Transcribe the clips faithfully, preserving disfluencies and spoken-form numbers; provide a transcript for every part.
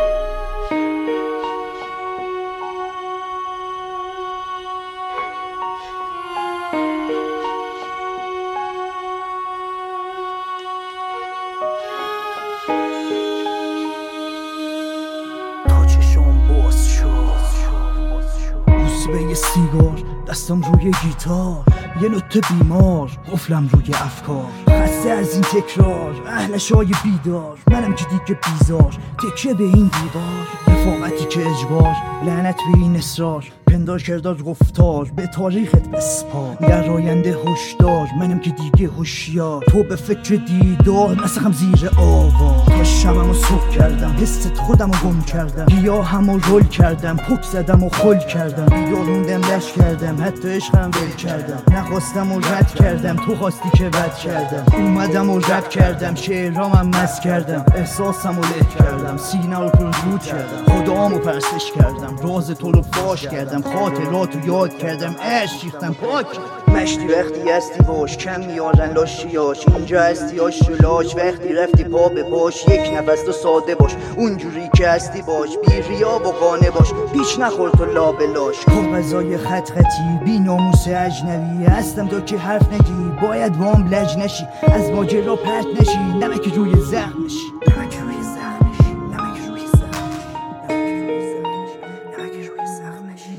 به یه سیگار، دستم روی گیتار، یه نوت بیمار، قفلم روی افکار. خسته از این تکرار، اهلشای بیدار، منم که دیگه بیزار، تکیه به این دیوار. رفاقتی که اجبار، لعنت به این اصرار، پندار کردار گفتار، به تاریخت بسپار. در آینده هشدار، منم که دیگه هوشیار، تو به فکر دیدار، نسخم زیر آوار. تا شبمو صبح کردم، حست خودمو گم کردم، گیاهمو رول کردم، پک زدم و خل کردم، بیدار موندم لش کردم، حتی عشقم ول کردم. نخواستم و رد کردم، تو خواستی که بد کردم. اومدم و رد کردم، شعرامم مست کردم، احساسم و له کردم، سینه رو پر رود کردم، خدامو پرستش کردم، راز تو رو فاش کردم، خاطراتو یاد کردم، عشق ریختم پاک. مشتی وقتی هستی باش، کم میارن لاشیاش، اینجا هستی آشولاش، وقتی رفتی پا به باش، یک نفس تو ساده باش، اونجوری که هستی باش، بی ریا و قانه باش، پیچ نخور تو لابلاش. کاغذای خط خطی، بی ناموس اجنبی، هستم تو که حرف نگی، باید وام لج نشی، از ماجرا پرت نشی، نمک روی زخم نشی، نمک روی زخم نشی، نمک روی زخم نشی، نمک روی زخم نشی.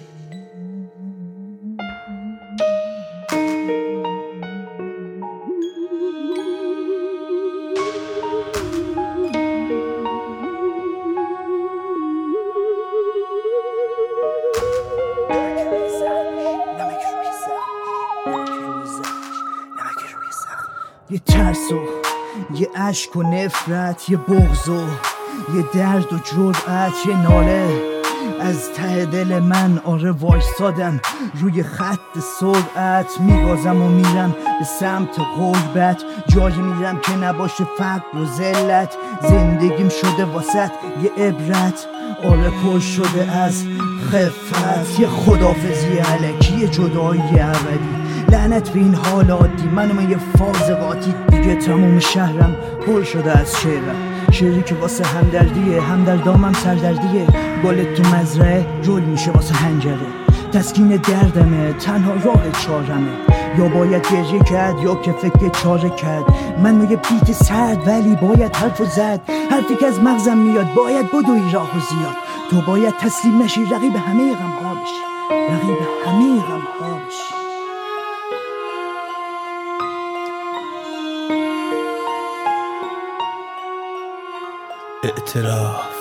یه ترس و یه عشق و نفرت، یه بغض و یه درد و جرأت، یه ناله از ته دل من. آره وایستادم روی خط سرعت، میبازم و میرم به سمت غربت، جایی میرم که نباشه فقر و ذلت. زندگیم شده واسط یه عبرت، آره پر شده از خفت. یه خدافزی الکی، یه جدایی ابدی، لعنت به این حال عادی، منم یه فاضقاتی. دیگه تموم شهرم پر شده از شعرم، شعری که واسه همدردیه، همدردامم سردردیه. گل تو مزرعه رول میشه واسه هنجره، تسکین دردمه، تنها راه چارمه. یا باید گریه کرد یا که فکر چاره کرد. من یه بیت سرد ولی باید حرفو زد، حرفی که از مغزم میاد باید بدوی راهو زیاد. تو باید تسلیم نشی، رقیب همه غم‌ها بشی، رقیب همه غم‌ها بشی. اعتراف